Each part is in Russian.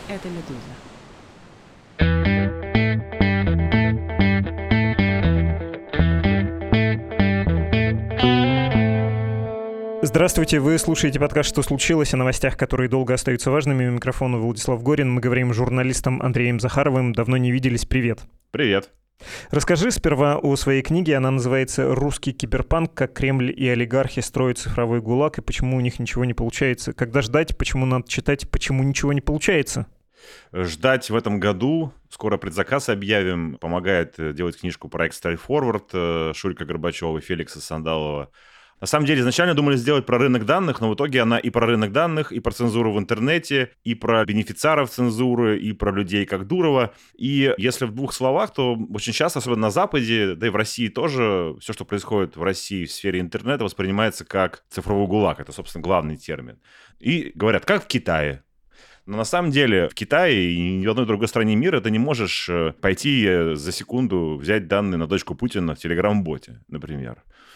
Это «Медуза». Здравствуйте, вы слушаете подкаст «Что случилось?» о новостях, которые долго остаются важными. У микрофона Владислав Горин. Мы говорим с журналистом Андреем Захаровым. Давно не виделись. Привет. Привет. Расскажи сперва о своей книге. Она называется «Русский киберпанк. Как Кремль и олигархи строят цифровой ГУЛАГ и почему у них ничего не получается. Когда ждать, почему надо читать, почему ничего не получается». Ждать в этом году. Скоро предзаказ объявим. Помогает делать книжку проект StrayForward Шурика Горбачева и Феликса Сандалова. На самом деле, изначально думали сделать про рынок данных, но в итоге она и про рынок данных, и про цензуру в интернете, и про бенефициаров цензуры, и про людей как Дурова. И если в двух словах, то очень часто, особенно на Западе, да и в России тоже, все, что происходит в России в сфере интернета, воспринимается как цифровой ГУЛАГ. Это, собственно, главный термин. И говорят, как в Китае. Но на самом деле в Китае и ни в одной другой стране мира ты не можешь пойти за секунду взять данные на дочку Путина в Телеграм-боте, например.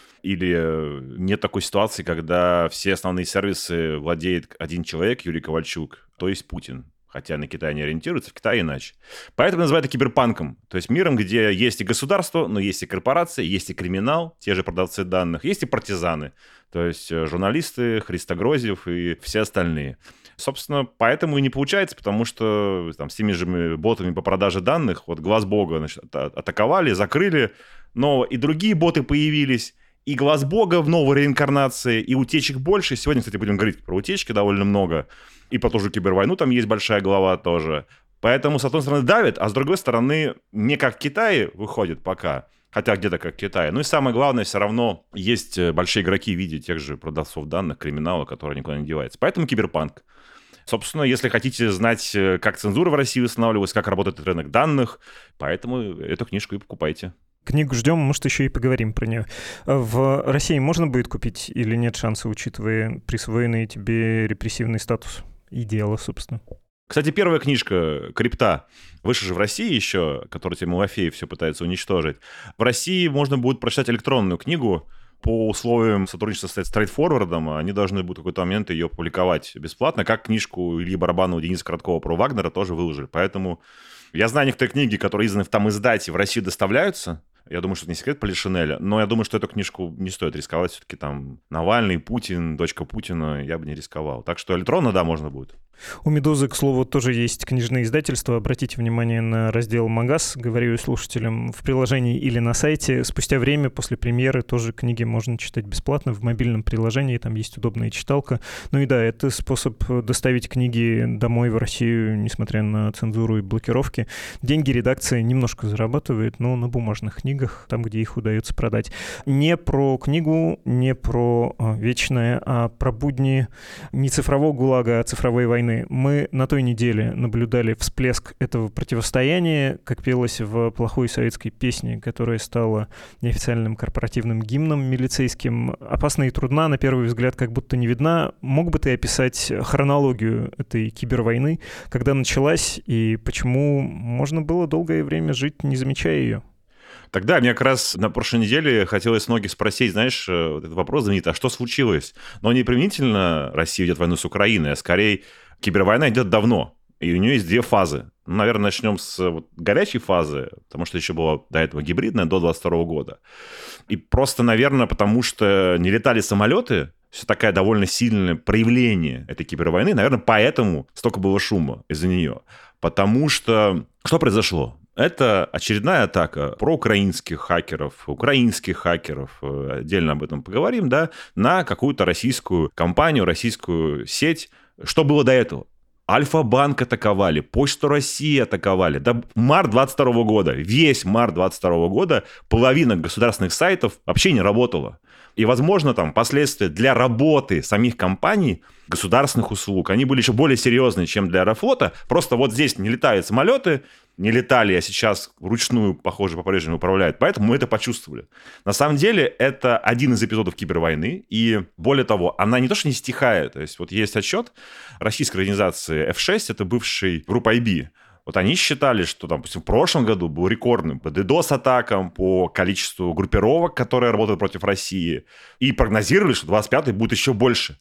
Или нет такой ситуации, когда все основные сервисы владеет один человек, Юрий Ковальчук, то есть Путин. Хотя на Китай не ориентируется, в Китае иначе. Поэтому называют это киберпанком. То есть миром, где есть и государство, но есть и корпорации, есть и криминал, те же продавцы данных, есть и партизаны. То есть журналисты, Христогрозьев и все остальные. Собственно, поэтому и не получается, потому что там, с теми же ботами по продаже данных, вот глаз бога, значит, атаковали, закрыли, но и другие боты появились, и глаз бога в новой реинкарнации, и утечек больше. Сегодня, кстати, будем говорить про утечки довольно много, и про ту же кибервойну там есть большая глава тоже. Поэтому, с одной стороны, давит, а с другой стороны, не как в Китае выходит пока, хотя где-то как в Китае. Ну и самое главное, все равно есть большие игроки в виде тех же продавцов данных, криминала, который никуда не девается. Поэтому киберпанк. Собственно, если хотите знать, как цензура в России устанавливалась, как работает рынок данных, поэтому эту книжку и покупайте. Книгу ждем, может, еще и поговорим про нее. В России можно будет купить или нет шанса, учитывая присвоенный тебе репрессивный статус и дело, собственно? Кстати, первая книжка «Крипта», вышла же в России еще, которую Тимофеев все пытается уничтожить. В России можно будет прочитать электронную книгу. По условиям сотрудничества с StrayForward они должны будут в какой-то момент ее публиковать бесплатно, как книжку Ильи Барабанова, Дениса Короткова про Вагнера тоже выложили. Поэтому я знаю некоторые книги, которые изданы в там издате, в Россию доставляются. Я думаю, что это не секрет Полишинеля, но я думаю, что эту книжку не стоит рисковать. Все-таки там Навальный, Путин, дочка Путина, я бы не рисковал. Так что электронно, да, можно будет. У «Медузы», к слову, тоже есть книжные издательства. Обратите внимание на раздел «Магаз», говорю слушателям, в приложении или на сайте. Спустя время, после премьеры, тоже книги можно читать бесплатно в мобильном приложении, там есть удобная читалка. Ну и да, это способ доставить книги домой в Россию, несмотря на цензуру и блокировки. Деньги редакция немножко зарабатывает, но на бумажных книгах, там, где их удается продать. Не про книгу, не про вечное, а про будни не цифрового ГУЛАГа, а цифровой войны. Мы на той неделе наблюдали всплеск этого противостояния, как пелось в плохой советской песне, которая стала неофициальным корпоративным гимном милицейским. Опасна и трудна, на первый взгляд, как будто не видна. Мог бы ты описать хронологию этой кибервойны, когда началась и почему можно было долгое время жить, не замечая ее? Тогда мне как раз на прошлой неделе хотелось многих спросить, знаешь, вот этот вопрос знаменитый, а что случилось? Но не применительно Россия ведет войну с Украиной, а скорее кибервойна идет давно, и у нее есть две фазы. Ну, наверное, начнем с вот горячей фазы, потому что еще была до этого гибридная, до 2022 года. И просто, наверное, потому что не летали самолеты, все такое довольно сильное проявление этой кибервойны, наверное, поэтому столько было шума из-за нее. Потому что что произошло? Это очередная атака проукраинских хакеров, украинских хакеров, отдельно об этом поговорим, да, на какую-то российскую компанию, российскую сеть. Что было до этого? Альфа-банк атаковали, Почту России атаковали. Да, март 22 года, весь март 22 года половина государственных сайтов вообще не работала. И, возможно, там последствия для работы самих компаний, государственных услуг, они были еще более серьезные, чем для Аэрофлота. Просто вот здесь не летают самолеты, не летали, а сейчас вручную, похоже, по-прежнему управляют. Поэтому мы это почувствовали. На самом деле, это один из эпизодов кибервойны. И более того, она не то что не стихает. То есть вот есть отчет российской организации F6, это бывший группа IB. Вот они считали, что, там, допустим, в прошлом году был рекордным по DDoS-атакам, по количеству группировок, которые работают против России. И прогнозировали, что 25-й будет еще больше.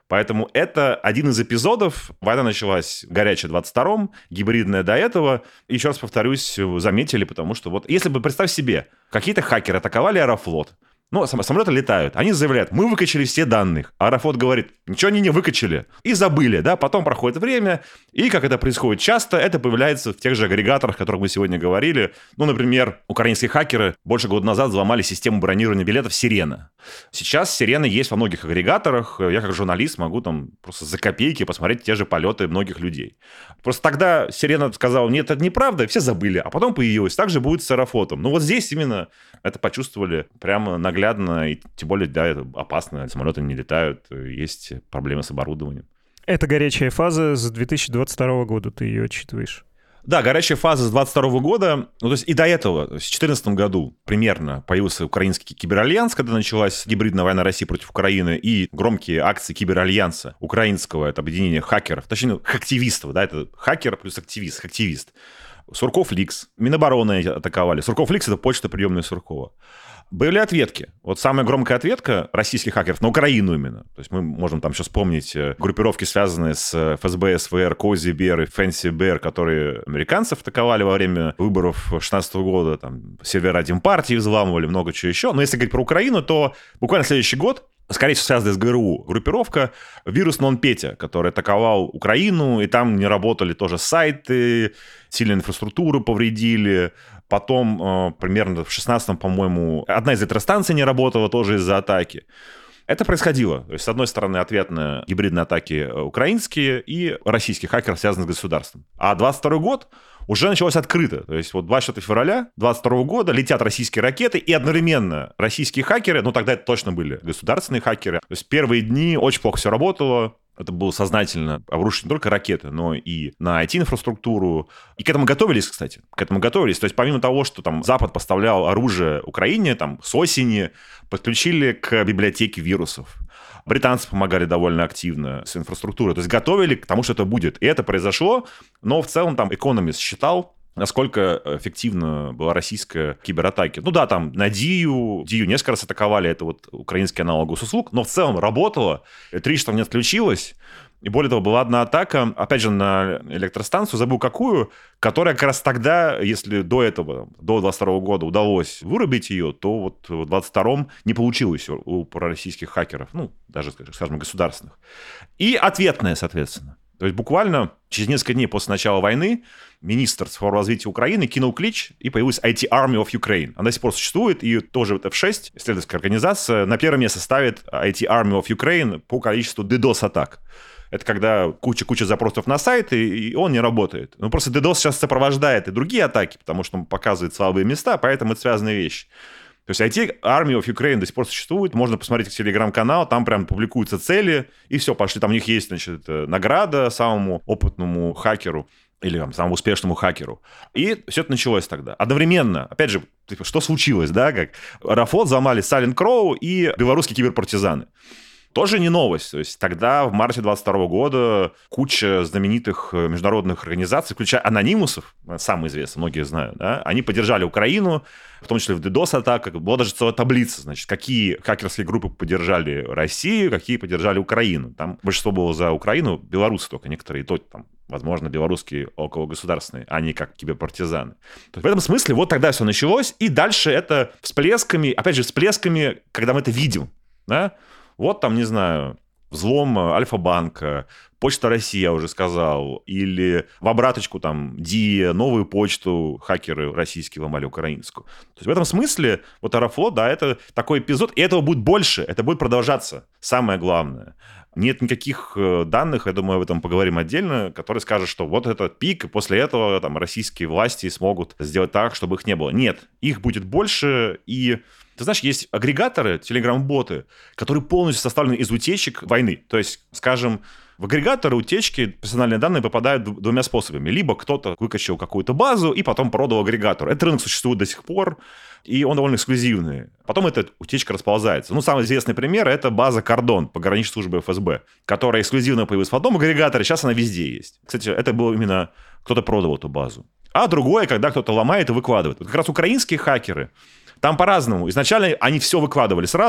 Поэтому это один из эпизодов. Война началась горячая в 22-м, гибридная до этого. Еще раз повторюсь, заметили, потому что вот если бы, представь себе, какие-то хакеры атаковали Аэрофлот, ну, самолеты летают, они заявляют, мы выкачали все данные. А Аэрофлот говорит, ничего они не выкачали. И забыли, да, потом проходит время, и, как это происходит часто, это появляется в тех же агрегаторах, о которых мы сегодня говорили. Ну, например, украинские хакеры больше года назад взломали систему бронирования билетов «Сирена». Сейчас «Сирена» есть во многих агрегаторах. Я, как журналист, могу там просто за копейки посмотреть те же полеты многих людей. Просто тогда «Сирена» сказала, нет, это неправда, все забыли, а потом появилось. Так же будет с Аэрофлотом. Ну, вот здесь именно это почувствовали прямо наглядно, и тем более, да, это опасно, самолеты не летают, есть проблемы с оборудованием. Это горячая фаза с 2022 года, ты ее отчитываешь? Да, горячая фаза с 2022 года, ну, то есть и до этого, в 2014 году примерно появился украинский киберальянс, когда началась гибридная война России против Украины, и громкие акции киберальянса украинского, это объединение хакеров, точнее, хактивистов, да, это хакер плюс активист. Сурков Ликс, Минобороны атаковали. Сурков Ликс — это почта приемная Суркова. Были ответки. Вот самая громкая ответка российских хакеров на Украину именно. То есть мы можем там еще вспомнить группировки, связанные с ФСБ, СВР, Кози Бер и Фэнси Бер, которые американцев атаковали во время выборов 2016 года. Там сервера Демпартии взламывали, много чего еще. Но если говорить про Украину, то буквально следующий год, скорее всего, связанная с ГРУ группировка, вирус Нон-Петя, который атаковал Украину, и там не работали тоже сайты, сильно инфраструктуру повредили. Потом, примерно в 16-м, по-моему, одна из электростанций не работала тоже из-за атаки. Это происходило. То есть, с одной стороны, ответные гибридные атаки украинские и российских хакеров, связанных с государством. А 22 год уже началось открыто. То есть вот 24 февраля 22 года летят российские ракеты, и одновременно российские хакеры, ну тогда это точно были государственные хакеры. То есть первые дни очень плохо все работало. Это было сознательно обрушить не только ракеты, но и на IT-инфраструктуру. И к этому готовились, кстати. К этому готовились. То есть помимо того, что там Запад поставлял оружие Украине, там с осени подключили к библиотеке вирусов. Британцы помогали довольно активно с инфраструктурой. То есть готовили к тому, что это будет. И это произошло. Но в целом там Economist считал, насколько эффективна была российская кибератака. Ну да, там на Дию несколько раз атаковали, это вот украинский аналог госуслуг, но в целом работало, электричество не отключилось. И более того, была одна атака, опять же, на электростанцию, забыл какую, которая как раз тогда, если до этого, до 22 года удалось вырубить ее, то вот в 22-м не получилось у пророссийских хакеров, ну, даже, скажем, государственных. И ответная, соответственно. То есть буквально через несколько дней после начала войны министр цифрового развития Украины кинул клич, и появилась IT Army of Ukraine. Она до сих пор существует, и тоже F6, исследовательская организация, на первое место ставит IT Army of Ukraine по количеству DDoS-атак. Это когда куча запросов на сайт, и он не работает. Ну, просто DDoS сейчас сопровождает и другие атаки, потому что он показывает слабые места, поэтому это связанные вещи. То есть IT Army of Ukraine до сих пор существует. Можно посмотреть телеграм-канал, там прям публикуются цели, и все, пошли. Там у них есть, значит, награда самому опытному хакеру или там, самому успешному хакеру. И все это началось тогда. Одновременно, опять же, что случилось, да, как Аэрофлот взломали Silent Crow и белорусские киберпартизаны. Тоже не новость. То есть тогда, в марте 22 года, куча знаменитых международных организаций, включая анонимусов, самые известные, многие знают, да, они поддержали Украину, в том числе в DDoS-атаках. Была даже целая таблица, значит, какие хакерские группы поддержали Россию, какие поддержали Украину. Там большинство было за Украину, белорусы только некоторые, и то там, возможно, белорусские окологосударственные, а не как киберпартизаны. То есть в этом смысле вот тогда все началось, и дальше это всплесками, опять же, всплесками, когда мы это видим, да. Вот там, не знаю, взлом Альфа-банка, Почта России, я уже сказал, или в обраточку там Дия, новую почту хакеры российские ломали украинскую. То есть в этом смысле вот Аэрофлот, да, это такой эпизод, и этого будет больше, это будет продолжаться. Самое главное. Нет никаких данных, я думаю, об этом поговорим отдельно, которые скажут, что вот этот пик, и после этого там российские власти смогут сделать так, чтобы их не было. Нет, их будет больше, и... Ты знаешь, есть агрегаторы, телеграм-боты, которые полностью составлены из утечек войны. То есть, скажем, в агрегаторы утечки персональные данные попадают двумя способами. Либо кто-то выкачал какую-то базу и потом продал агрегатору. Этот рынок существует до сих пор, и он довольно эксклюзивный. Потом эта утечка расползается. Ну, самый известный пример – это база «Кордон» пограничной службы ФСБ, которая эксклюзивно появилась в одном агрегаторе, сейчас она везде есть. Кстати, это было именно кто-то продал эту базу. А другое, когда кто-то ломает и выкладывает. Вот как раз украинские хакеры, там по-разному. Изначально они все выкладывали сразу.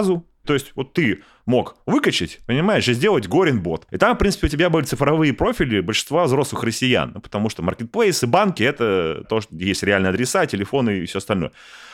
То есть вот ты мог выкачать, понимаешь, и сделать Горин-бот. И там, в принципе, у тебя были цифровые профили большинства взрослых россиян, потому что маркетплейсы, банки — это то, что есть реальные адреса, телефоны и все остальное.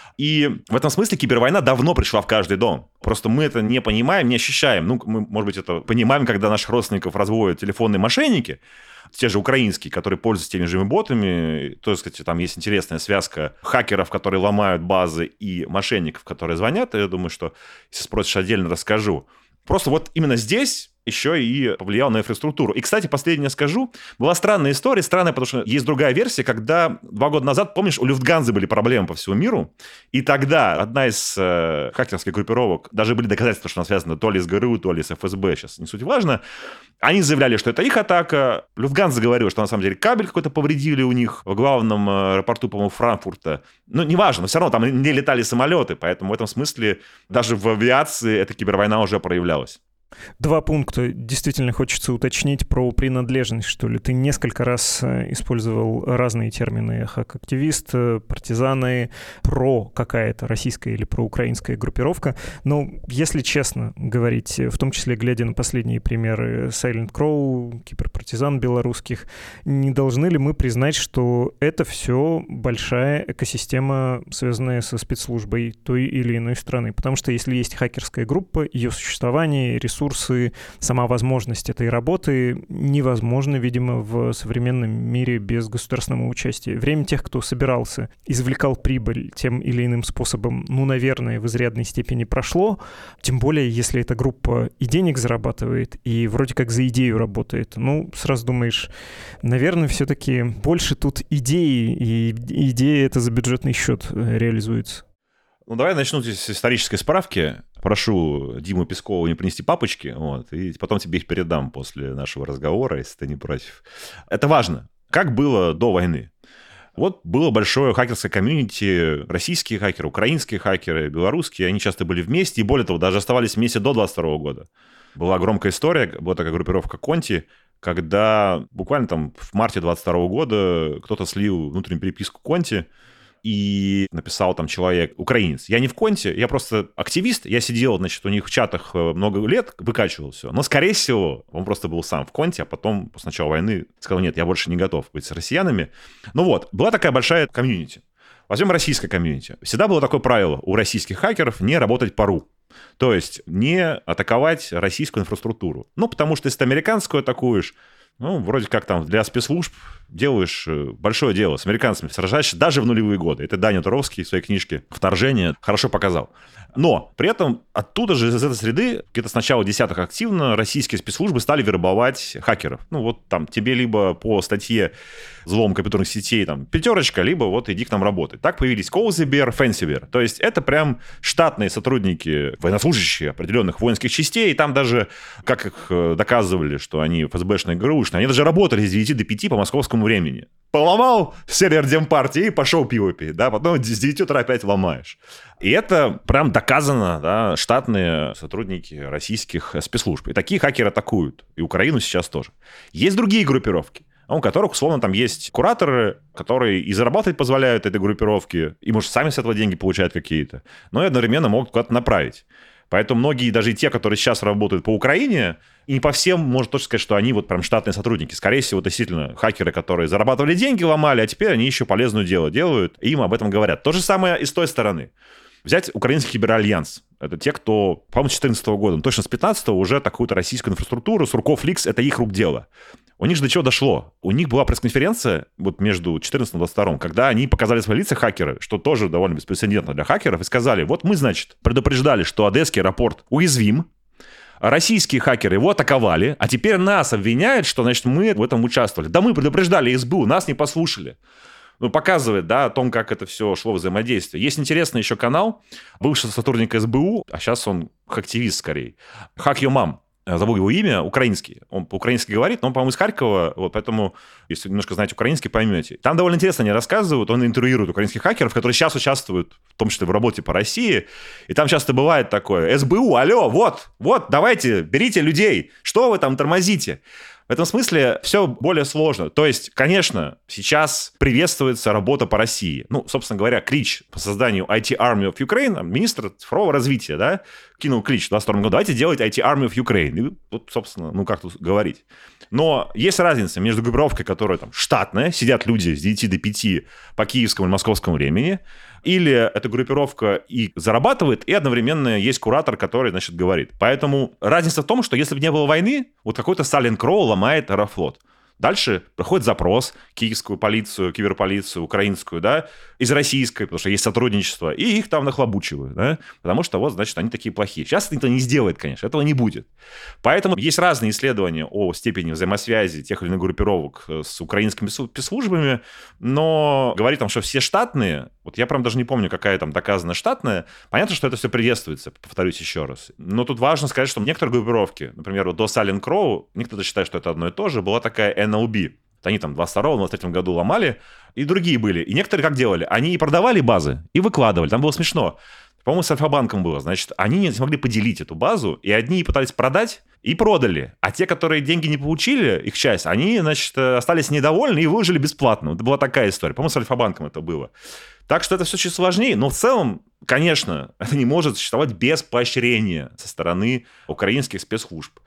И в этом смысле кибервойна давно пришла в каждый дом. Просто мы это не понимаем, не ощущаем. Ну, мы, может быть, это понимаем, когда наших родственников разводят телефонные мошенники, те же украинские, которые пользуются теми же ботами. То есть, кстати, там есть интересная связка хакеров, которые ломают базы, и мошенников, которые звонят. Я думаю, что, если спросишь, отдельно расскажу. Просто вот именно здесь еще и повлиял на инфраструктуру. И, кстати, последнее скажу. Была странная история. Странная, потому что есть другая версия, когда 2 года назад, помнишь, у Люфтганзы были проблемы по всему миру, и тогда одна из хакерских группировок, даже были доказательства, что она связана то ли с ГРУ, то ли с ФСБ, сейчас не суть важно, они заявляли, что это их атака. Люфтганза говорила, что на самом деле кабель какой-то повредили у них в главном аэропорту, по-моему, Франкфурта. Ну, неважно, но все равно там не летали самолеты, поэтому в этом смысле даже в авиации эта кибервойна уже проявлялась. 2 пункта действительно хочется уточнить про принадлежность, что ли. Ты несколько раз использовал разные термины: хак-активист, партизаны, про какая-то российская или проукраинская группировка. Но, если честно говорить, в том числе глядя на последние примеры Silent Crow, киберпартизан белорусских, не должны ли мы признать, что это все большая экосистема, связанная со спецслужбой той или иной страны? Потому что если есть хакерская группа, ее существование, ресурсы, сама возможность этой работы невозможно, видимо, в современном мире без государственного участия. Время тех, кто собирался, извлекал прибыль тем или иным способом, ну, наверное, в изрядной степени прошло. Тем более, если эта группа и денег зарабатывает, и вроде как за идею работает. Ну, сразу думаешь, наверное, все-таки больше тут идеи, и идея эта за бюджетный счет реализуется. Ну, давай начну здесь с исторической справки. Прошу Диму Пескову не принести папочки, вот, и потом тебе их передам после нашего разговора, если ты не против. Это важно. Как было до войны? Вот было большое хакерское комьюнити, российские хакеры, украинские хакеры, белорусские, они часто были вместе, и более того, даже оставались вместе до 22 года. Была громкая история, была такая группировка Конти, когда буквально там в марте 22 года кто-то слил внутреннюю переписку Конти, и написал там человек, украинец. Я не в Конте, я просто активист, я сидел, значит, у них в чатах много лет, выкачивал все. Но, скорее всего, он просто был сам в Конте, а потом, после начала войны, сказал, нет, я больше не готов быть с россиянами. Ну вот, была такая большая комьюнити. Возьмем российское комьюнити. Всегда было такое правило у российских хакеров не работать по ру. То есть не атаковать российскую инфраструктуру. Ну, потому что если ты американскую атакуешь, ну, вроде как там для спецслужб делаешь большое дело. С американцами сражаешься даже в нулевые годы. Это Даня Туровский в своей книжке «Вторжение» хорошо показал. Но при этом оттуда же, из этой среды, где-то с начала десятых активно российские спецслужбы стали вербовать хакеров. Ну, вот там тебе либо по статье «Взлом компьютерных сетей» там 5, либо вот иди к нам работать. Так появились Коузибер, Фэнсибер. То есть это прям штатные сотрудники, военнослужащие определенных воинских частей. И там даже, как их доказывали, что они ФСБшные, ГРУшные, они даже работали с 9 до 5 по московскому времени. Поломал сервер Демпартии и пошел пиво пить, да, потом с 9 утра опять ломаешь. И это прям доказано, да, штатные сотрудники российских спецслужб. И такие хакеры атакуют. И Украину сейчас тоже. Есть другие группировки, у которых, условно, там есть кураторы, которые и зарабатывать позволяют этой группировке, и, может, сами с этого деньги получают какие-то, но и одновременно могут куда-то направить. Поэтому многие, даже и те, которые сейчас работают по Украине, и не по всем можно точно сказать, что они вот прям штатные сотрудники. Скорее всего, действительно, хакеры, которые зарабатывали деньги, ломали, а теперь они еще полезное дело делают, и им об этом говорят. То же самое и с той стороны. Взять Украинский киберальянс. Это те, кто, по-моему, с 2014 года, точно с 2015 уже такую-то российскую инфраструктуру, с руков Ликс, это их рук дело. У них же до чего дошло? У них была пресс-конференция вот между 2014 и 2022, когда они показали свои лица хакеры, что тоже довольно беспрецедентно для хакеров, и сказали, вот мы, значит, предупреждали, что Одесский аэропорт уязвим, российские хакеры его атаковали, а теперь нас обвиняют, что, значит, мы в этом участвовали. Да мы предупреждали СБУ, нас не послушали. Ну, показывает, да, о том, как это все шло взаимодействие. Есть интересный еще канал, бывший сотрудник СБУ, а сейчас он активист скорее. Hack Your Mom. Забыл его имя, украинский. Он по-украински говорит, но он, по-моему, из Харькова, вот поэтому, если немножко знаете украинский, поймете. Там довольно интересно они рассказывают, он интервьюирует украинских хакеров, которые сейчас участвуют, в том числе в работе по России, и там часто бывает такое: СБУ, алло, вот, давайте, берите людей, что вы там тормозите? В этом смысле все более сложно. То есть, конечно, сейчас приветствуется работа по России. Ну, собственно говоря, клич по созданию IT Army of Ukraine, министр цифрового развития, да, кинул клич в 2022 году, давайте делать IT Army of Ukraine. И вот, собственно, ну как тут говорить. Но есть разница между группировкой, которая там штатная, сидят люди с 9 до 5 по киевскому или московскому времени, или эта группировка и зарабатывает, и одновременно есть куратор, который, значит, говорит. Поэтому разница в том, что если бы не было войны, вот какой-то Сталин Кроу ломает Аэрофлот. Дальше проходит запрос киевскую полицию, киберполицию, украинскую, да, из российской, потому что есть сотрудничество, и их там нахлобучивают, да, потому что вот, значит, они такие плохие. Сейчас это не сделает, конечно, этого не будет. Поэтому есть разные исследования о степени взаимосвязи тех или иных группировок с украинскими спецслужбами, но говорить там, что все штатные, вот я прям даже не помню, какая там доказана штатная, понятно, что это все приветствуется, повторюсь еще раз. Но тут важно сказать, что некоторые группировки, например, вот до Сталин Кроу, некоторые считают, что это одно и то же, была такая NLB. Они там в 22-23 году ломали, и другие были. И некоторые как делали? Они и продавали базы, и выкладывали. Там было смешно. По-моему, с Альфа-банком было. Значит, они не смогли поделить эту базу, и одни пытались продать, и продали. А те, которые деньги не получили, их часть, они, значит, остались недовольны и выложили бесплатно. Это была такая история. По-моему, с Альфа-банком это было. Так что это все чуть сложнее. Но в целом, конечно, это не может существовать без поощрения со стороны украинских спецслужб.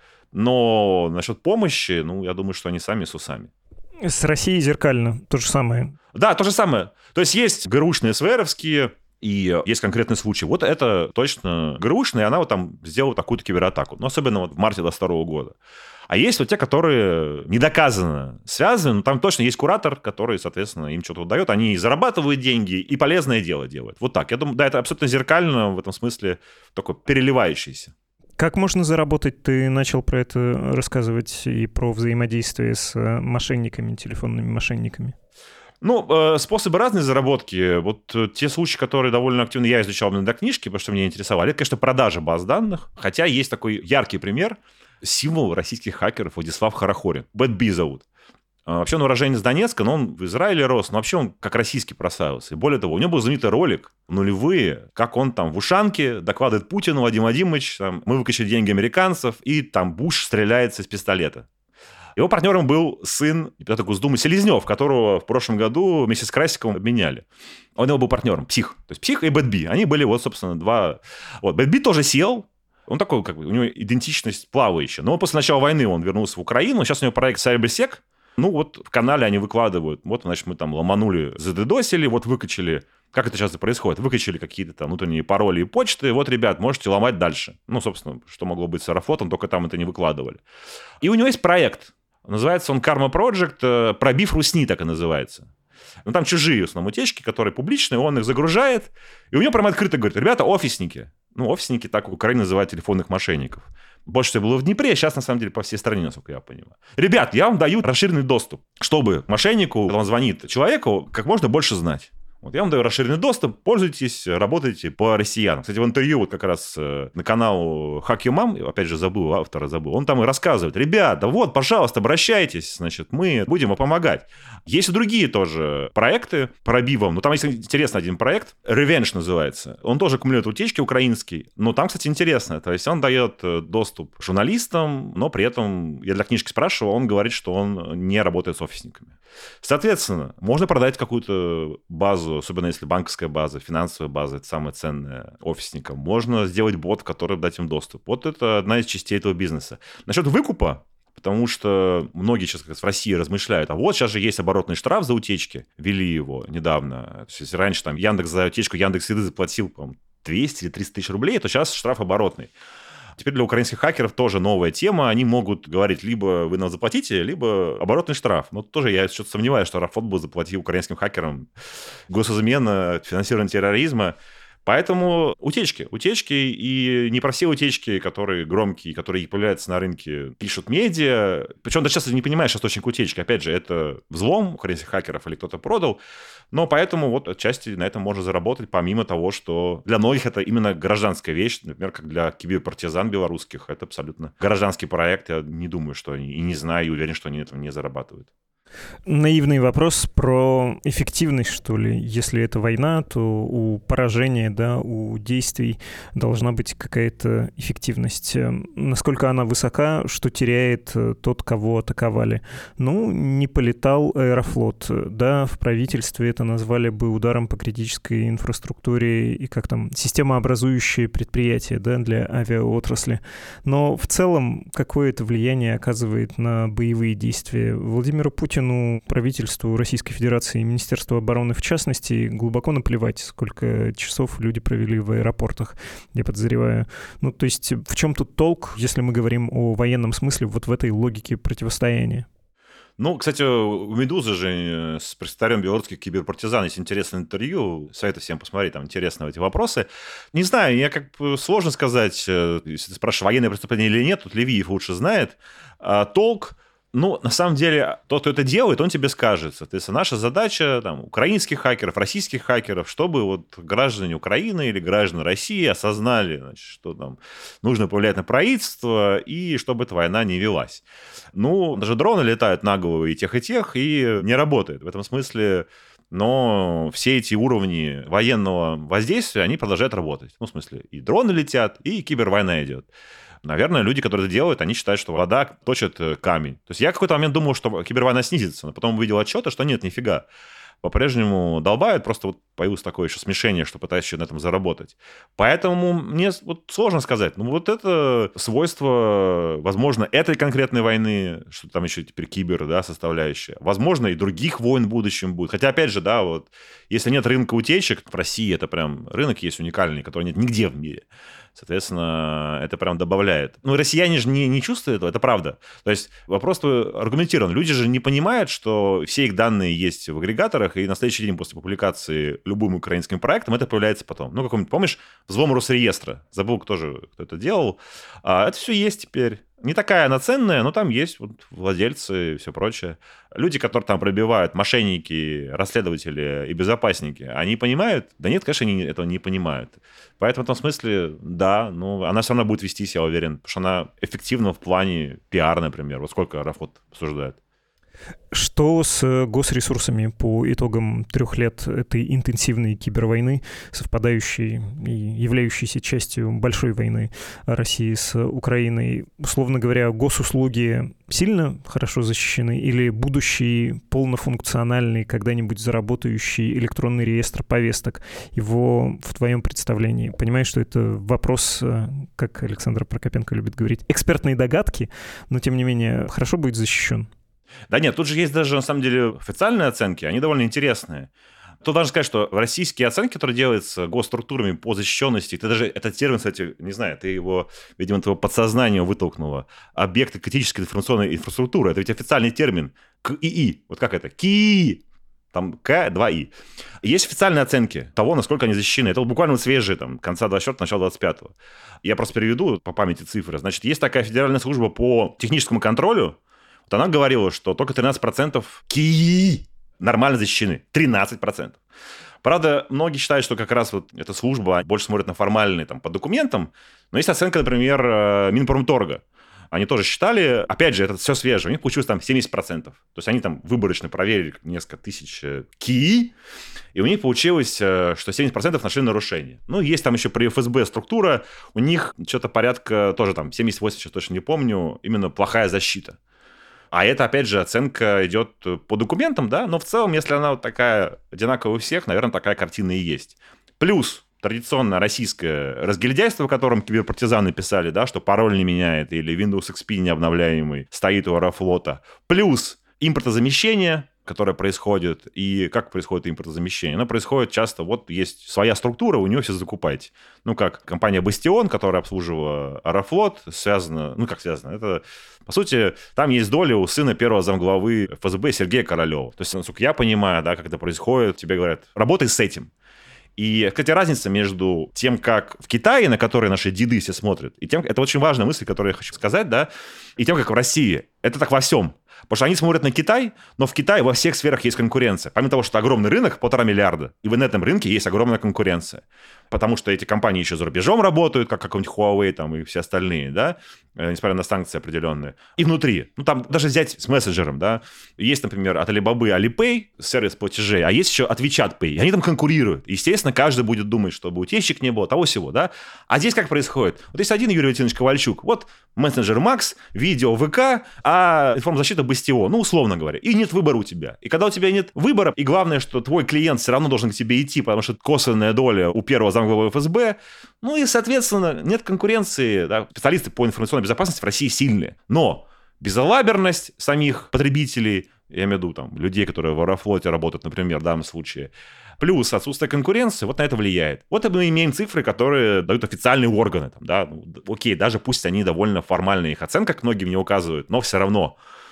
Но насчет помощи, ну, я думаю, что они сами с усами. С Россией зеркально то же самое. Да, то же самое. То есть есть ГРУшные СВРовские, и есть конкретный случай. Вот это точно ГРУшная, и она вот там сделала такую-то кибератаку. Ну, особенно вот в марте 2022 года. А есть вот те, которые недоказанно связаны, но там точно есть куратор, который, соответственно, им что-то дает. Они и зарабатывают деньги, и полезное дело делают. Вот так. Я думаю, да, это абсолютно зеркально, в этом смысле такой переливающийся. Как можно заработать? Ты начал про это рассказывать и про взаимодействие с мошенниками, телефонными мошенниками. Ну, способы разной заработки. Вот те случаи, которые довольно активно я изучал для книжки, потому что меня интересовали, это, конечно, продажа баз данных. Хотя есть такой яркий пример. Символ российских хакеров Владислав Хорохорин. Бэтби зовут. Вообще он уроженец Донецка, но он в Израиле рос, но вообще он как российский прославился. И более того, у него был знаменитый ролик нулевые, как он там в ушанке докладывает Путину: Вадим Вадимович, там, мы выкачали деньги американцев, и там Буш стреляется из пистолета. Его партнером был сын депутата Госдумы Селезнев, которого в прошлом году вместе с Красиковым обменяли. Он его был партнером, Псих. То есть Псих и Бэтби. Они были вот, собственно, два... Вот, Бэтби тоже сел. Он такой, как бы, у него идентичность плавающая. Но после начала войны он вернулся в Украину. Сейчас у него проект CyberSec. Ну, вот в канале они выкладывают. Вот, значит, мы там ломанули, задедосили, вот выкачали. Как это сейчас и происходит? Выкачали какие-то там внутренние пароли и почты. Вот, ребят, можете ломать дальше. Ну, собственно, что могло быть с Аэрофлотом, только там это не выкладывали. И у него есть проект. Называется он Karma Project, пробив Русни, так и называется. Ну, там чужие, в основном, утечки, которые публичные, он их загружает, и у него прямо открыто говорит: ребята, офисники. Ну, офисники так в Украине называют телефонных мошенников. Больше всего было в Днепре, а сейчас, на самом деле, по всей стране, насколько я понимаю. Ребят, я вам даю расширенный доступ, чтобы мошеннику, когда он звонит человеку, как можно больше знать. Вот я вам даю расширенный доступ, пользуйтесь, работайте по россиянам. Кстати, в интервью вот как раз на канал Hack Your Mom, опять же, забыл, автора забыл, он там и рассказывает: ребята, вот, пожалуйста, обращайтесь, значит, мы будем вам помогать. Есть и другие тоже проекты пробивом, но там есть интересный один проект, Revenge называется. Он тоже аккумулирует утечки украинский, но там, кстати, интересно, то есть он дает доступ журналистам, но при этом, я для книжки спрашивал, он говорит, что он не работает с офисниками. Соответственно, можно продать какую-то базу, особенно если банковская база, финансовая база, это самое ценное офисникам. Можно сделать бот, в который дать им доступ. Вот это одна из частей этого бизнеса. Насчет выкупа, потому что многие сейчас как раз в России размышляют: а вот сейчас же есть оборотный штраф за утечки, ввели его недавно. То есть раньше там Яндекс за утечку, Яндекс.Еды заплатил, по-моему, 200 или 300 тысяч рублей, то сейчас штраф оборотный. Теперь для украинских хакеров тоже новая тема. Они могут говорить: либо вы нам заплатите, либо оборотный штраф. Но тоже я что-то сомневаюсь, что Аэрофлот бы заплатил украинским хакерам госизмена, финансирование терроризма. Поэтому утечки, и не про все утечки, которые громкие, которые появляются на рынке, пишут медиа. Причем даже часто не понимаешь источник утечки. Опять же, это взлом украинских хакеров или кто-то продал. Но поэтому вот отчасти на этом можно заработать, помимо того, что для многих это именно гражданская вещь. Например, как для киберпартизан белорусских. Это абсолютно гражданский проект. Я не думаю, что они, и не знаю, и уверен, что они на этом не зарабатывают. Наивный вопрос про эффективность, что ли. Если это война, то у поражения, да, у действий должна быть какая-то эффективность. Насколько она высока, что теряет тот, кого атаковали? Ну, не полетал Аэрофлот. Да, в правительстве это назвали бы ударом по критической инфраструктуре и как там, системообразующее предприятие, да, для авиаотрасли. Но в целом, какое это влияние оказывает на боевые действия? Владимиру Путину, правительству Российской Федерации и Министерству обороны в частности глубоко наплевать, сколько часов люди провели в аэропортах, я подозреваю. Ну, то есть в чем тут толк, если мы говорим о военном смысле вот в этой логике противостояния? Ну, кстати, у «Медузы» же с пресс-секретарем белорусских киберпартизан есть интересное интервью. Советую всем посмотреть, там интересные эти вопросы. Не знаю, я как бы сложно сказать, если ты спрашиваешь, военное преступление или нет, тут Левиев лучше знает. Толк, ну, на самом деле, тот, кто это делает, он тебе скажет. Соответственно, наша задача, там, украинских хакеров, российских хакеров, чтобы вот граждане Украины или граждане России осознали, значит, что там нужно повлиять на правительство, и чтобы эта война не велась. Ну, даже дроны летают на голову и тех, и не работает. В этом смысле, но все эти уровни военного воздействия, они продолжают работать. Ну, в смысле, и дроны летят, и кибервойна идет. Наверное, люди, которые это делают, они считают, что вода точит камень. То есть я в какой-то момент думал, что кибервойна снизится, но потом увидел отчеты, что нет, нифига. По-прежнему долбают, просто вот появилось такое еще смешение, что пытаются еще на этом заработать. Поэтому мне вот сложно сказать. Ну, вот это свойство, возможно, этой конкретной войны, что там еще теперь кибер, да, составляющая. Возможно, и других войн в будущем будет. Хотя, опять же, да, вот, если нет рынка утечек, в России это прям рынок есть уникальный, который нет нигде в мире. Соответственно, это прям добавляет. Ну, россияне же не чувствуют этого, это правда. То есть вопрос аргументирован. Люди же не понимают, что все их данные есть в агрегаторах, и на следующий день после публикации любым украинским проектом это появляется потом. Ну, какой-нибудь, помнишь, взлом Росреестра? Забыл, кто это делал. Это все есть теперь. Не такая она ценная, но там есть вот владельцы и все прочее. Люди, которые там пробивают, мошенники, расследователи и безопасники, они понимают? Да нет, конечно, они этого не понимают. Поэтому в этом смысле, да, ну, она все равно будет вестись, я уверен, потому что она эффективна в плане пиар, например. Вот сколько Аэрофлот обсуждает. Что с госресурсами по итогам 3 лет этой интенсивной кибервойны, совпадающей и являющейся частью большой войны России с Украиной? Условно говоря, госуслуги сильно хорошо защищены или будущий полнофункциональный, когда-нибудь заработающий электронный реестр повесток, его в твоем представлении? Понимаешь, что это вопрос, как Александр Прокопенко любит говорить, экспертные догадки, но тем не менее хорошо будет защищен? Да нет, тут же есть даже, на самом деле, официальные оценки, они довольно интересные. Тут должен сказать, что российские оценки, которые делаются госструктурами по защищенности, ты даже этот термин, кстати, не знаю, ты его, видимо, твоего подсознания вытолкнуло. Объекты критической информационной инфраструктуры, это ведь официальный термин. КИИ. Вот как это? КИИ. Там К2И. Есть официальные оценки того, насколько они защищены. Это буквально свежие, там, конца 24-го, начала 25-го. Я просто переведу по памяти цифры. Значит, есть такая федеральная служба по техническому контролю. Вот она говорила, что только 13% КИИ нормально защищены. 13%. Правда, многие считают, что как раз вот эта служба больше смотрит на формальные там, по документам. Но есть оценка, например, Минпромторга. Они тоже считали, опять же, это все свежее, у них получилось там 70%. То есть они там выборочно проверили несколько тысяч КИИ, и у них получилось, что 70% нашли нарушения. Ну, есть там еще при ФСБ структура, у них что-то порядка, тоже там 70-80, сейчас точно не помню, именно плохая защита. А это, опять же, оценка идет по документам, да, но в целом, если она вот такая одинаковая у всех, наверное, такая картина и есть. Плюс традиционно российское разгильдяйство, в котором киберпартизаны писали, да, что пароль не меняет или Windows XP необновляемый стоит у Аэрофлота. Плюс импортозамещение, которое происходит. И как происходит импортозамещение? Оно происходит часто, вот есть своя структура, у нее все закупаете. Ну, как компания «Бастион», которая обслуживала Аэрофлот, связана, ну, как связано, это, по сути, там есть доля у сына первого замглавы ФСБ Сергея Королева. То есть, насколько я понимаю, да, как это происходит, тебе говорят, работай с этим. И, кстати, разница между тем, как в Китае, на который наши деды все смотрят, и тем, это очень важная мысль, которую я хочу сказать, да, и тем, как в России. Это так во всем. Потому что они смотрят на Китай, но в Китае во всех сферах есть конкуренция. Помимо того, что огромный рынок, 1,5 миллиарда, и на этом рынке есть огромная конкуренция. Потому что эти компании еще за рубежом работают, как какой-нибудь Huawei там, и все остальные, да, несмотря на санкции определенные. И внутри. Ну, там даже взять с мессенджером, да. Есть, например, от Alibaba Alipay, сервис платежей, а есть еще от WeChat Pay. И они там конкурируют. Естественно, каждый будет думать, чтобы утечек не было, того-сего, да. А здесь как происходит? Вот есть один Юрий Валентинович Ковальчук, вот мессенджер Макс, видео ВК, а информзащита Бастион, ну, условно говоря. И нет выбора у тебя. И когда у тебя нет выбора, и главное, что твой клиент все равно должен к тебе идти, потому что косвенная доля у первого замглавы ФСБ, ну и, соответственно, нет конкуренции. Да? Специалисты по информационной безопасности в России сильные. Но безалаберность самих потребителей, я имею в виду там, людей, которые в Аэрофлоте работают, например, в данном случае, плюс отсутствие конкуренции, вот на это влияет. Вот мы имеем цифры, которые дают официальные органы. Там, да? Окей, даже пусть они довольно формальные, их оценка многим не указывают, но все равно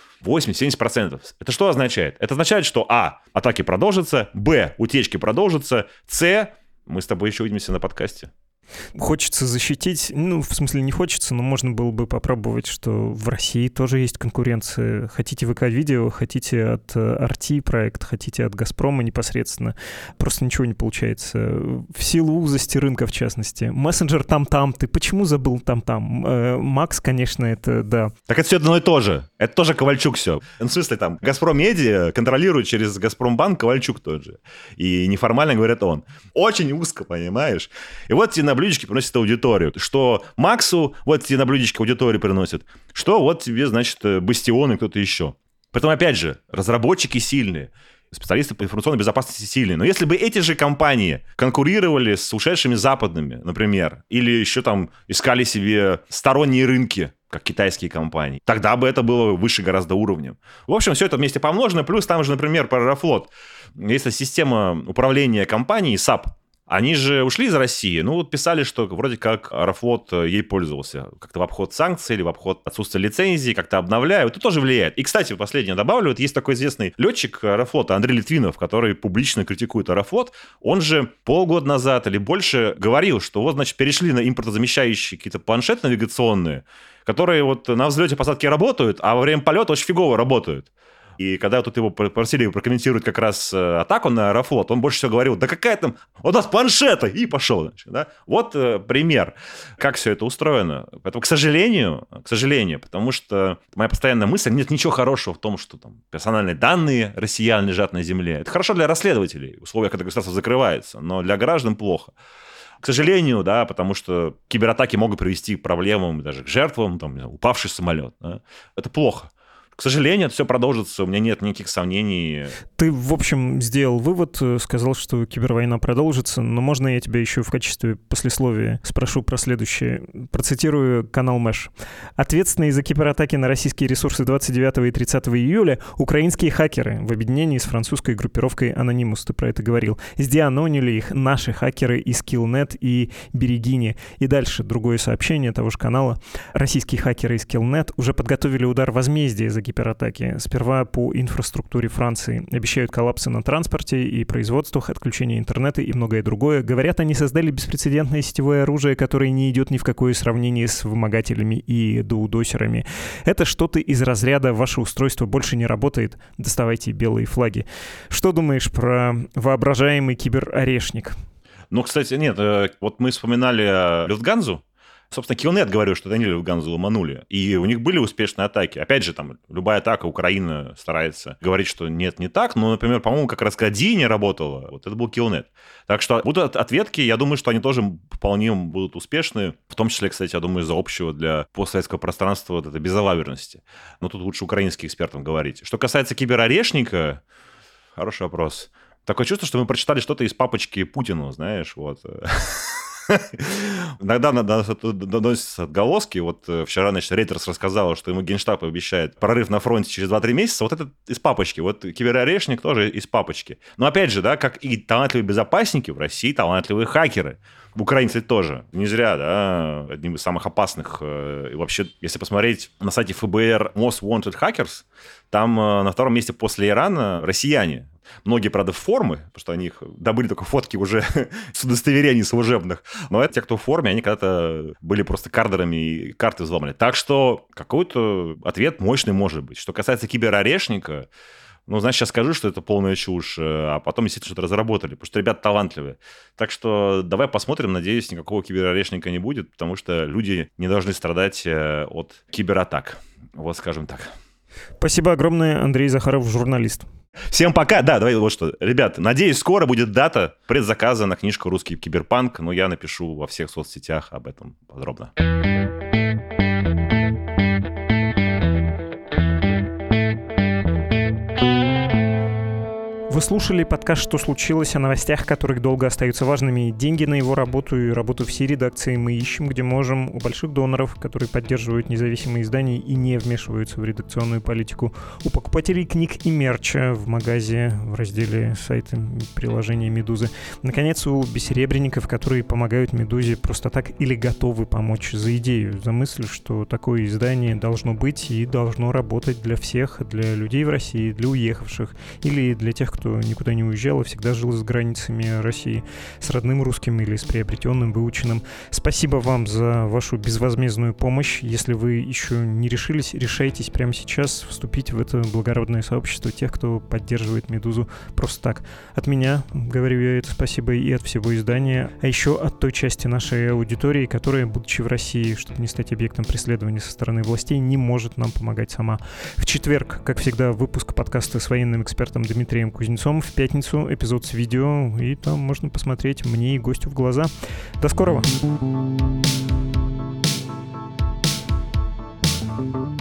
80-70%. Это что означает? Это означает, что а. Атаки продолжатся, б. Утечки продолжатся, с. Мы с тобой еще увидимся на подкасте. Хочется защитить, ну, в смысле не хочется, но можно было бы попробовать, что в России тоже есть конкуренция. Хотите ВК-видео, хотите от RT проект, хотите от Газпрома непосредственно. Просто ничего не получается. В силу узости рынка, в частности. Мессенджер там-там. Ты почему забыл там-там? Макс, конечно, это да. Так это все одно и то же. Это тоже Ковальчук все. В смысле, там, Газпром Медиа контролирует через Газпромбанк Ковальчук тот же. И неформально говорят он. Очень узко, понимаешь? И вот тебе на блюдечке приносит аудиторию. Что Максу вот тебе на блюдечке аудиторию приносит. Что вот тебе, значит, Бастион и кто-то еще. Поэтому, опять же, разработчики сильные. Специалисты по информационной безопасности сильные. Но если бы эти же компании конкурировали с ушедшими западными, например, или еще там искали себе сторонние рынки, как китайские компании, тогда бы это было выше гораздо уровнем. В общем, все это вместе помножено. Плюс там же, например, про Аэрофлот. Есть система управления компанией САП. Они же ушли из России, ну вот писали, что вроде как Аэрофлот ей пользовался, как-то в обход санкций или в обход отсутствия лицензии, как-то обновляют, это тоже влияет. И, кстати, последнее добавлю, вот есть такой известный летчик Аэрофлота Андрей Литвинов, который публично критикует Аэрофлот, он же полгода назад или больше говорил, что вот, значит, перешли на импортозамещающие какие-то планшеты навигационные, которые вот на взлете посадки работают, а во время полета очень фигово работают. И когда тут его просили прокомментировать как раз атаку на Аэрофлот, он больше всего говорил, да какая там, у нас планшета, и пошел. Значит, да? Вот пример, как все это устроено. Поэтому, к сожалению, потому что моя постоянная мысль, нет ничего хорошего в том, что там персональные данные россиян лежат на земле. Это хорошо для расследователей, в условиях, когда государство закрывается, но для граждан плохо. К сожалению, да, потому что кибератаки могут привести к проблемам, даже к жертвам, там, упавший самолет. Да? Это плохо. К сожалению, это все продолжится, у меня нет никаких сомнений. Ты, в общем, сделал вывод, сказал, что кибервойна продолжится, но можно я тебя еще в качестве послесловия спрошу про следующее? Процитирую канал Мэш. Ответственные за кибератаки на российские ресурсы 29 и 30 июля украинские хакеры в объединении с французской группировкой Anonymous, ты про это говорил, сдеанонили их наши хакеры из Killnet и Берегини. И дальше другое сообщение того же канала. Российские хакеры из Killnet уже подготовили удар возмездия за кибератаки. Сперва по инфраструктуре Франции. Обещают коллапсы на транспорте и производствах, отключение интернета и многое другое. Говорят, они создали беспрецедентное сетевое оружие, которое не идет ни в какое сравнение с вымогателями и доудосерами. Это что-то из разряда «ваше устройство больше не работает, доставайте белые флаги». Что думаешь про воображаемый киберорешник? Ну, кстати, нет, вот мы вспоминали Люфтганзу. Собственно, Killnet, говорю, что они Люфтганзу ломанули. И у них были успешные атаки. Опять же, там, любая атака, Украина старается говорить, что нет, не так. Но, например, по-моему, как раз когда Ди не работала, вот это был Killnet. Так что будут ответки, я думаю, что они тоже вполне будут успешны. В том числе, кстати, я думаю, из-за общего для постсоветского пространства вот этой безалаберности. Но тут лучше украинским экспертам говорить. Что касается киберорешника, хороший вопрос. Такое чувство, что мы прочитали что-то из папочки Путину, знаешь, вот... Иногда доносятся отголоски. Вот вчера, значит, Рейтерс рассказала, что ему Генштаб обещает прорыв на фронте через 2-3 месяца. Вот это из папочки. Вот киберорешник тоже из папочки. Но опять же, да, как и талантливые безопасники, в России талантливые хакеры. Украинцы тоже. Не зря, да, одним из самых опасных. И вообще, если посмотреть на сайте ФБР Most Wanted Hackers, там на втором месте после Ирана россияне. Многие, правда, в форме, потому что они их добыли только фотки уже с удостоверений служебных. Но это те, кто в форме, они когда-то были просто кардерами и карты взломали. Так что какой-то ответ мощный может быть. Что касается киберорешника, ну, значит, сейчас скажу, что это полная чушь, а потом, естественно, что-то разработали, потому что ребята талантливые. Так что давай посмотрим, надеюсь, никакого киберорешника не будет, потому что люди не должны страдать от кибератак. Вот скажем так. Спасибо огромное, Андрей Захаров, журналист. Всем пока. Да, давай вот что. Ребят, надеюсь, скоро будет дата предзаказа на книжку «Русский киберпанк», но я напишу во всех соцсетях об этом подробно. Вы слушали подкаст «Что случилось?» о новостях, которые долго остаются важными. Деньги на его работу и работу всей редакции мы ищем, где можем, у больших доноров, которые поддерживают независимые издания и не вмешиваются в редакционную политику, у покупателей книг и мерча в магазе, в разделе сайта приложения «Медузы». Наконец, у бессеребренников, которые помогают «Медузе» просто так или готовы помочь за идею, за мысль, что такое издание должно быть и должно работать для всех, для людей в России, для уехавших или для тех, кто никуда не уезжал и всегда жил за границами России, с родным русским или с приобретенным, выученным. Спасибо вам за вашу безвозмездную помощь. Если вы еще не решились, решайтесь прямо сейчас вступить в это благородное сообщество тех, кто поддерживает «Медузу» просто так. От меня, говорю я это спасибо, и от всего издания, а еще от той части нашей аудитории, которая, будучи в России, чтобы не стать объектом преследования со стороны властей, не может нам помогать сама. В четверг, как всегда, выпуск подкаста с военным экспертом Дмитрием Кузнецовым. В пятницу эпизод с видео, и там можно посмотреть мне и гостю в глаза. До скорого!